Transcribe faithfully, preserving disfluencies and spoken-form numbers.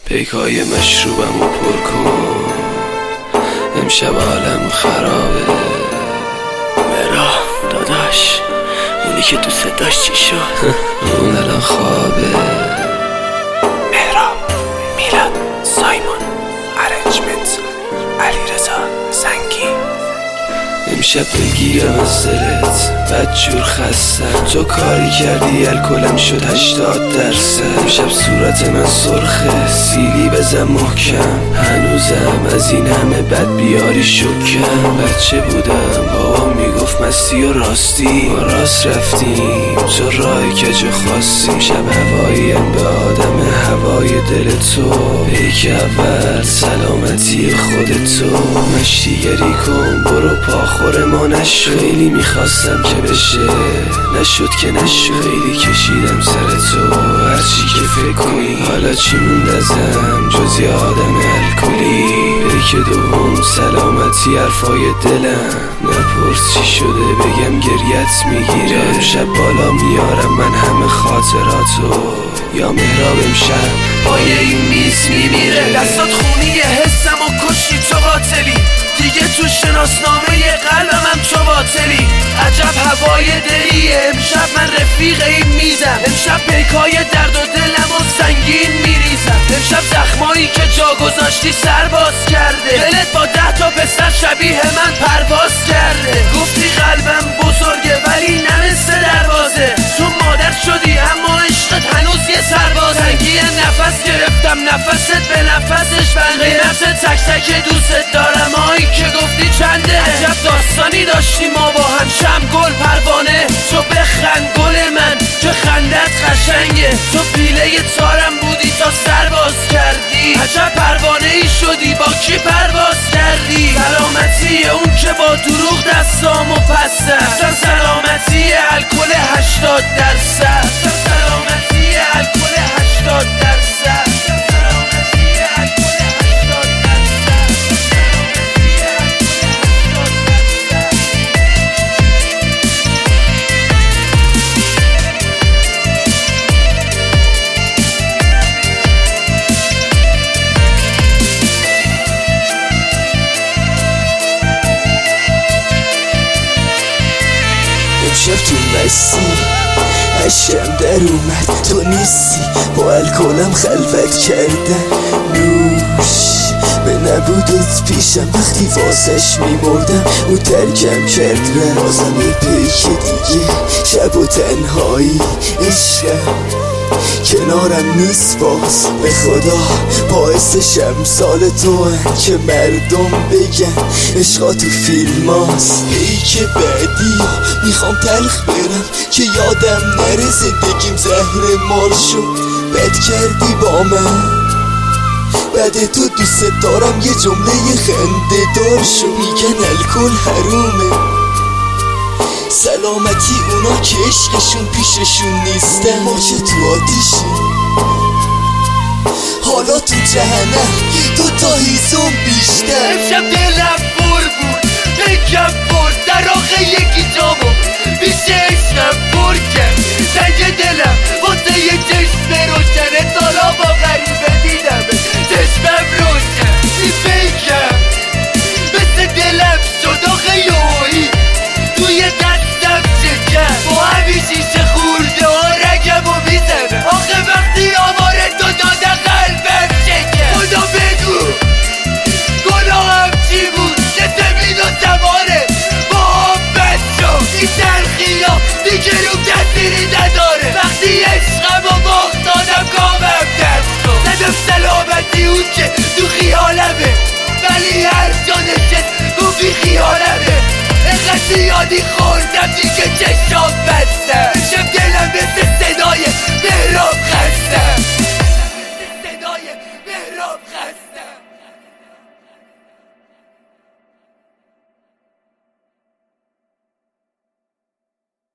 پیکای مشروبم رو پر کن، امشب عالم خرابه. مرا داداش، اونی که دوست داشت چی شد؟ اون الان خوابه. مهراب، میلاد، سایمون، ارنجمنت، علیرضا زنگی. امشب بگیرم از دلت، بدجور خستم. تو کاری کردی الکلم شد هشتاد درصد. امشب صورت من سرخه، سیلی بزن محکم. هنوزم از این همه بد بیاری شکم. بچه بودم بابام میگفت مستی و راستی، ما راست رفتیم تو راه کج خواستی. امشب هواییم به آدم هوای دل تو. پیک اول سلامتی خودتو. مشتیگری کن برو پاخور ما نشو. خیلی میخواستم که بشه نشد که نشد. خیلی کشیدم سر تو هرچی که فکر کنی. حالا چی موند ازم جز یه آدم الکلی. پیک دوم سلامتی حرفای دلم. نپرس چی شده بگم گریت میگیره. امشب بالا میارم من همه خاطراتو. یا مهراب امشب پای این میز میمیره. دستات خونی حسم و کشتی تو قاتلی. دیگه تو شناسنامه قلبم تو باطلی. عجب هوای دلیه. امشب من رفیق این میزم. امشب پیکای درد و دلم و سنگین میریزم. امشب زخمایی که جا گذاشتی سرباز کرده. دلت با ده تا پسر شبیه من پرواز کرده. گفتی قلبم بزرگه ولی نمسته دروازه. تو مادر شدی اما عشقت هنوز یه سرباز. سنگی نفس گرفتم نفست به نفسش بنده. قیمت تک تک دوست دارم هایی که گفتی چنده. عجب داستانی داشتی ما با هم شمگل پروانه. تو بخند گل من که خندت قشنگه. تو پیله تارم بودی تا سرباز کردی. عجب پروانه ای شدی با کی پرواز کردی. سلامتی اون که با دروغ دستامو پس زد. سلامتی الکل هشتاد درصد. سلامتی الکل هشتاد درصد. امشب تو مستی عشقم در اومد تو نیستی. با الکلم خلوت کردم نوش به نبودت پیشم. وقتی واسش میمردم او ترکم کرد رفت. بازم یه پیک دیگه شب و تنهایی. عشقم کنارم نیست باز به خدا. باعث شمسال تو هم که مردم بگن عشقا تو فیلم هاست. پیک بعدی ها میخوام تلخ برم که یادم نره زندگیم زهر مار شد. بد کردی با من بعد تو دوست دارم یه جمله خنده دار شد. میگن الکل حرومه سلامتی اونا که عشقشون پیششون نیستن. ما که تو آتیشیم حالا تو جهنم دو تا هیزم بیشتر. امشب دلم پر بود پیکم پر در آخه یکی جامو بیشه عشقم پر کرد. زنگ دلم واسه یه چشم روشنه. سالا با غریبه دیدم چشمم روشن. این پیکم مثل دلم شد آخه یوهی توی دستم شکر. با همین شیشه خورده ها رگم و میزنم. آخه وقتی آوار تو داده قلبم شکر. خدا بگو گناهم چی بود که زمین و زمانه با هم بد شد. این تلخی ها دیگه رو کسیری نداره. وقتی عشقم و باخت دادم کامم دست شد. زدم سلامتی اون که تو خیالمه ولی هر جا نشست گفتی خیالمه. اینقدر زیادی خوردم دیگه چشام بستم.